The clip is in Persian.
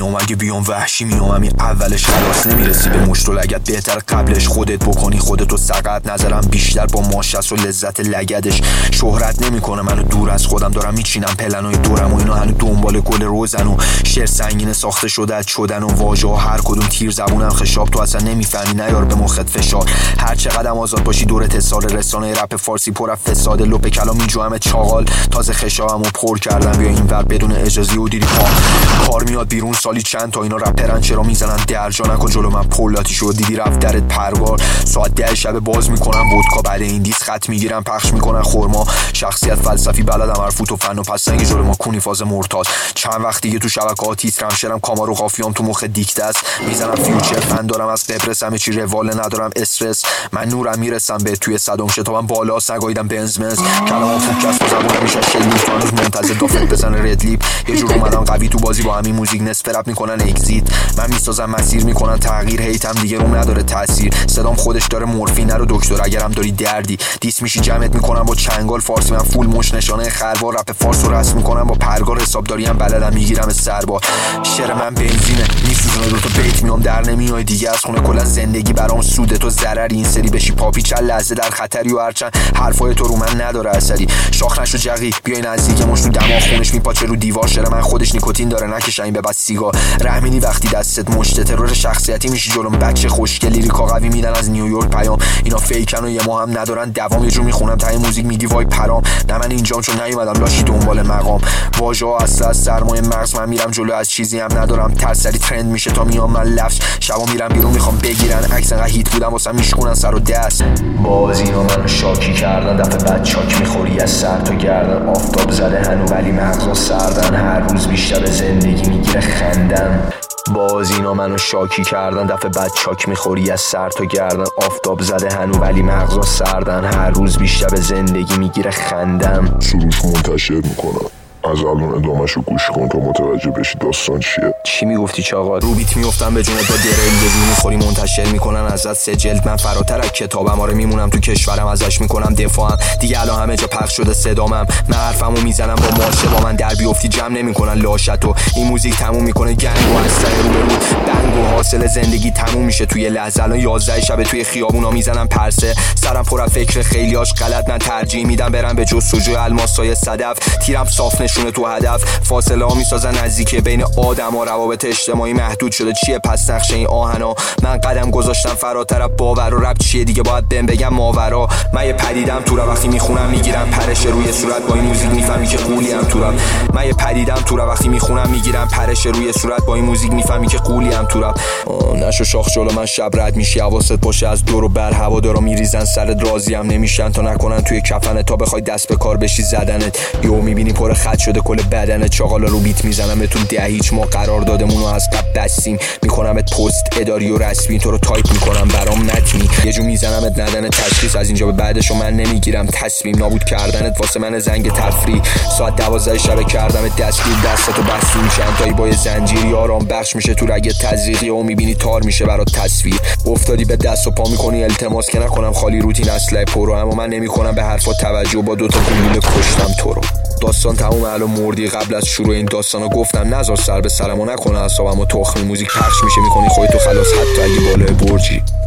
میام، اگه بیام وحشی میام. همین اولش خلاص نمیرسی به مشت و لگد، بهتر قبلش خودت بکنی خودتو سقط. نظرم بیشتر با ماشست و لذت لگدش. شهرت نمیکنه منو دور از خودم، دارم میچینم پلنای دورم و اینا هنو دنبال گل روزن و شعر سنگین ساخته شده از شدن و واژه ها هر کدوم تیر زبونم خشاب. تو اصلا نمیفهمی نیار به مخت فشار. هر چقدر آزاد باشی دورت اتصال رسانه رپ فارسی پر از فساد. لپ کلام میجوام چاغال تازه خشامو پر کردم بیا اینور بدون اجازه و دیدی کار میاد بیرون سالی چند تا اینا رپرن چرا میزنن درجا نکن جلو من پولاتی شد دیدی رفت درت پروار. ساعت 10 شب باز میکنم ودکا بعد این دیس خط میگیرم پخش میکنن خرما. شخصیت فلسفی بلدم حرفوت و فن و پس سنگ جلو ما کونی فاز مرتاد. چند وقت دیگه تو شبکه‌ها تیترم شرم کامارو قافیام تو مخ دیکته است. میزنم فیوچر فن دارم از قبرس همه چی رواله ندارم استرس. من نورم میرسم به توی صدام شتابم بالا سگایدم بنزمنز. کلام فوکس تو زبونم میشه شلیک تو هنوز منتظر دافت بزنه ردلیپ. یه جور اومدم قوی تو بازی با همین موزیک نصف رپ میکنن اگزیت. من میسازم مسیر میکنن تغییر هیتم دیگه روم نداره تاثیر. صدام خودش داره مورفین رو دکتر اگرم داری دردی دیس میشی جمعت میکنم با چنگال فارسی. من فول مش نشانه خروار رپ فارس رو رسم میکنم با پرگار حسابداری هم بلدم میگیرم سربار. شعر من بنزینه میسوزونه دو تا بیت میام در نمیای دیگه از خونه کلا زندگی برام سوده تو ضرر این سری بشی پاپی چند لحظه در خطری و هرچند حرفای تو رو من نداره اثری. شاخ نشو جقی بیای نزدیک مش تو دماغ خونش میپاچه رو دیوار. شعر من خودش نیکوتین داره نکش این به بس سیگار. رحمینی وقتی دستت مشت ترور شخصیتی میشی جلوم بچه خوشگل لیریکا قوی میدن از نیویورک پیام. اینا فیکن و یه ما هم ندارن دوام. یه جور میخونم تای موزیک میگی وای پرام. نه من اینجام چون نیومدم لاشی دنبال مقام. واژه‌ها اصلا از سرمایه مغز من میرم جلو از چیزی هم ندارم ترسری ترند میشه تا میام من لفظ. شبا میرم بیرون میخوام بگیرن عکس انقدر هیت بودم واسه میشکونن سر و دست. باز اینا منو شاکی کردن دفعه بعد چاک میخوری از سر تا گردن. آفتاب زده هنو ولی مغزا سردن هر روز بیشتر به زندگی میگیره خندن. باز اینا منو شاکی کردن دفعه بعد چاک میخوری از سر تا گردن. آفتاب زده هنو ولی مغزا سردن هر روز بیشتر به زندگی میگیره خندم. سروش منتشر میکنم از الان ادامهشو گوش کن تا متوجه بشی داستان چیه. چی میگفتی چاقا؟ رو بیت میافتم به جونت با درل یه جور میخوری منتشر میکنن ازت 3 جلد. من فراتر از کتابم آره میمونم تو کشورم ازش میکنم دفاعم دیگه الان همه جا پخش شده صدامم. من حرفمو میزنم با ماشه با من در بیافتی جمع نمیکنن لاشتو. این موزیک تموم میکنه گنگ و از رو به رو بنگ و حاصل زندگی تموم میشه توی لحظه. الان 11 شب توی خیابونا میزنم پرسه سرم پر از فکر خیلیاش غلط. من ترجیح میدم برم به جستجوی الماسای صدف. تیرم صاف نشونه تو هدف. فاصله ها میسازن نزدیکه بین آدم و روابط اجتماعی محدود شده چیه پس نقشه این آهنا. من قدم گذاشتم فراتر از باور و رپ چیه دیگه باید بگم ماورا. من یه پدیدم تو رو وقتی میخونم میگیرم پرش روی صورت با این موزیک میفهمی که قولی هم تو رپ. من یه پدیدم تو رو وقتی میخونم میگیرم پرش روی صورت با این موزیک میفهمی که قولی هم تو رپ. نشو شاخ جلو من شب رد میشی حواست باشه از دور و بر هوادارا میریزن سرت راضی هم نمیشن تا نکنن توی کفنت تا بخوای دست به کار بشی زدنت. یو میبینی پر خط شده کل بدنت. چاقالا رو بیت میزنم بهتون 10 هیچ ما قرار دادمون رو از قبل بستیم. میکنمت پست اداری و رسمی تو رو تایپ میکنم برام نتمی. یه جو میزنمت ندن تشخیص از اینجا به بعدشو من نمیگیرم تصمیم. نابود کردنت واسه من زنگ تفریح. ساعت 12 شب کردمت دستگیر دستتو بستیم چند تایی با زنجیری آرام بخش میشه تو رگ تزریقی و میبینی تار میشه برات تصویر. افتادی به دست و پا میکنی التماس که نکنم خالی روتین اسلحه پرو. اما من نمیکنم به حرفات توجه با 2 تا گلوله کشتم تو رو. داستان تموم الان مردی قبل از شروع این داستانو گفتم نذار سر به سرمو نکنه اعصابمو تخمی. موزیک پخش میشه میکنی خودتو خلاص حتی اگه بالای برجی.